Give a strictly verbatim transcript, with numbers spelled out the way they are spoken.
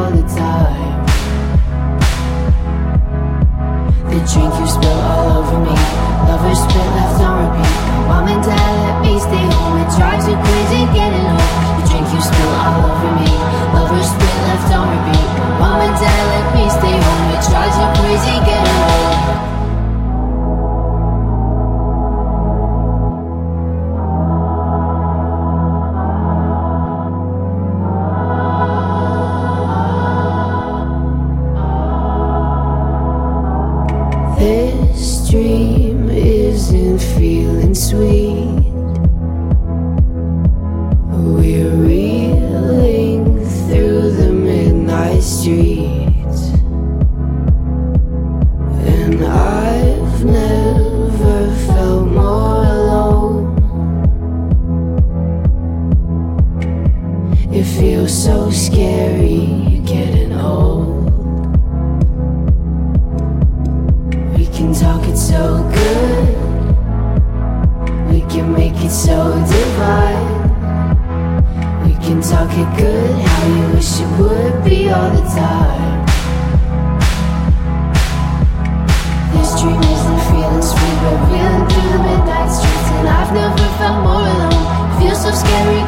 all the time. The drink you spill all over me, lovers spit left on repeat. Mom and dad let me stay home, it drives you crazy getting home. The drink you spill all over me, lovers spit left on repeat. Mom and dad let me stay home, it drives you crazy getting home. This dream isn't feeling sweet. We're reeling through the midnight streets, and I've never felt more alone. It feels so scary, you're getting old. We can talk it so good, we can make it so divine. We can talk it good, how you wish it would be all the time. This dream isn't feeling sweet, but reeling through the midnight streets, and I've never felt more alone. It feels so scary,